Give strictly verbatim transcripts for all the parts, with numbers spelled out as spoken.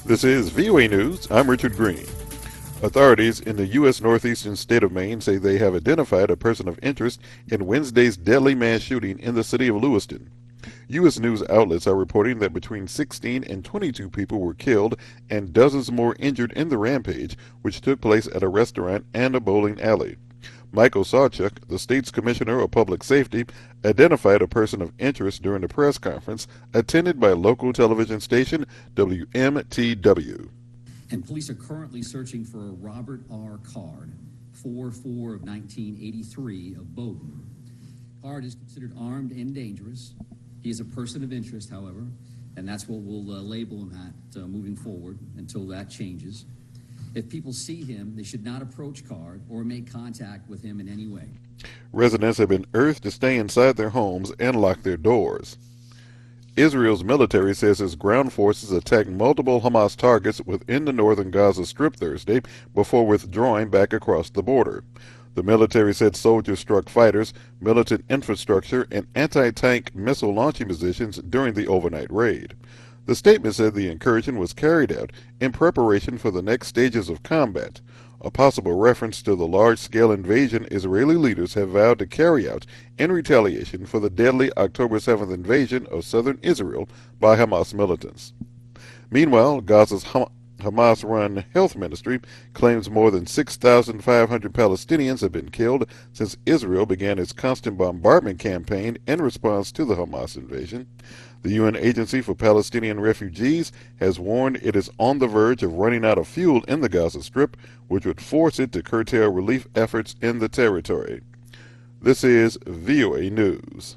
This is V O A News. I'm Richard Green. Authorities in the U S northeastern state of Maine say they have identified a person of interest in Wednesday's deadly mass shooting in the city of Lewiston. U S news outlets are reporting that between sixteen and twenty-two people were killed and dozens more injured in the rampage, which took place at a restaurant and a bowling alley. Michael Sawchuk, the state's commissioner of public safety, identified a person of interest during the press conference attended by local television station W M T W. And police are currently searching for a Robert R. Card, four four of nineteen eighty-three of Bowdoin. Card is considered armed and dangerous. He is a person of interest, however, and that's what we'll uh, label him at uh, moving forward until that changes. If people see him, they should not approach Card or make contact with him in any way. Residents have been urged to stay inside their homes and lock their doors. Israel's military says its ground forces attacked multiple Hamas targets within the northern Gaza Strip Thursday before withdrawing back across the border. The military said soldiers struck fighters, militant infrastructure, and anti-tank missile launching positions during the overnight raid. The statement said the incursion was carried out in preparation for the next stages of combat, a possible reference to the large-scale invasion Israeli leaders have vowed to carry out in retaliation for the deadly October seventh invasion of southern Israel by Hamas militants. Meanwhile, Gaza's Ham- Hamas-run health ministry claims more than six thousand five hundred Palestinians have been killed since Israel began its constant bombardment campaign in response to the Hamas invasion. The U N Agency for Palestinian Refugees has warned it is on the verge of running out of fuel in the Gaza Strip, which would force it to curtail relief efforts in the territory. This is V O A News.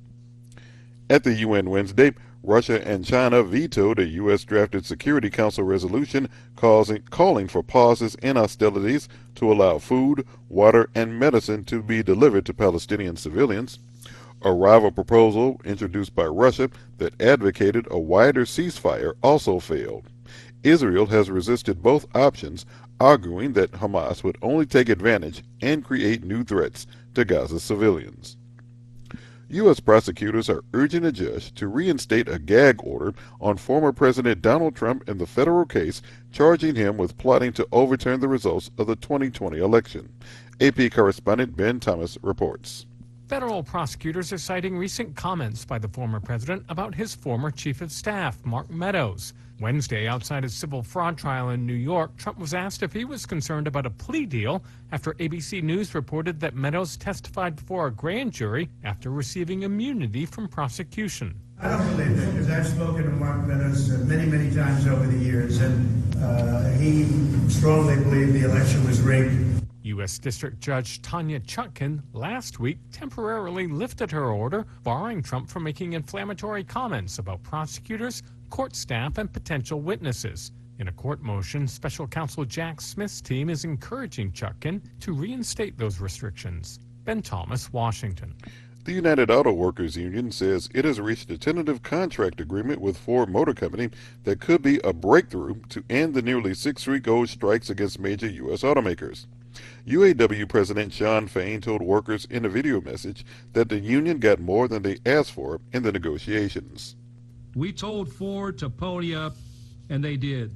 At the U N Wednesday, Russia and China vetoed a U S-drafted Security Council resolution causing, calling for pauses in hostilities to allow food, water, and medicine to be delivered to Palestinian civilians. A rival proposal introduced by Russia that advocated a wider ceasefire also failed. Israel has resisted both options, arguing that Hamas would only take advantage and create new threats to Gaza's civilians. U S prosecutors are urging a judge to reinstate a gag order on former President Donald Trump in the federal case charging him with plotting to overturn the results of the twenty twenty election. A P correspondent Ben Thomas reports. Federal prosecutors are citing recent comments by the former president about his former chief of staff, Mark Meadows. Wednesday, outside a civil fraud trial in New York, Trump was asked if he was concerned about a plea deal after A B C News reported that Meadows testified before a grand jury after receiving immunity from prosecution. I don't believe that, because I've spoken to Mark Meadows many, many times over the years, and uh, he strongly believed the election was rigged. U S District Judge Tanya Chutkan last week temporarily lifted her order, barring Trump from making inflammatory comments about prosecutors, court staff, and potential witnesses. In a court motion, special counsel Jack Smith's team is encouraging Chutkan to reinstate those restrictions. Ben Thomas, Washington. The United Auto Workers Union says it has reached a tentative contract agreement with Ford Motor Company that could be a breakthrough to end the nearly six-week-old strikes against major U S automakers. U A W President Shawn Fain told workers in a video message that the union got more than they asked for in the negotiations. We told Ford to pony up, and they did.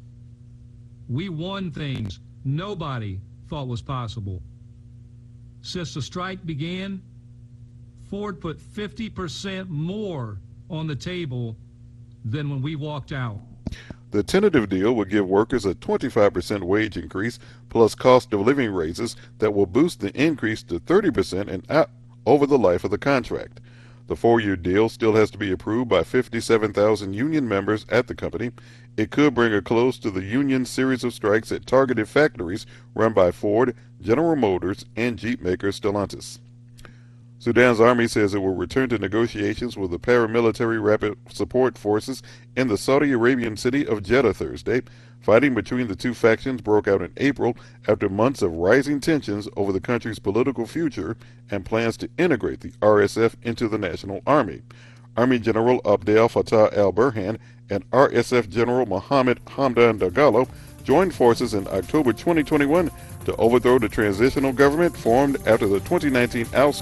We won things nobody thought was possible. Since the strike began, Ford put fifty percent more on the table than when we walked out. The tentative deal would give workers a twenty-five percent wage increase plus cost of living raises that will boost the increase to thirty percent and out over the life of the contract. The four-year deal still has to be approved by fifty-seven thousand union members at the company. It could bring a close to the union's series of strikes at targeted factories run by Ford, General Motors, and Jeep maker Stellantis. Sudan's army says it will return to negotiations with the paramilitary rapid support forces in the Saudi Arabian city of Jeddah Thursday. Fighting between the two factions broke out in April after months of rising tensions over the country's political future and plans to integrate the R S F into the National Army. Army General Abdel Fattah al-Burhan and R S F General Mohammed Hamdan Dagalo joined forces in October twenty twenty-one to overthrow the transitional government formed after the twenty nineteen al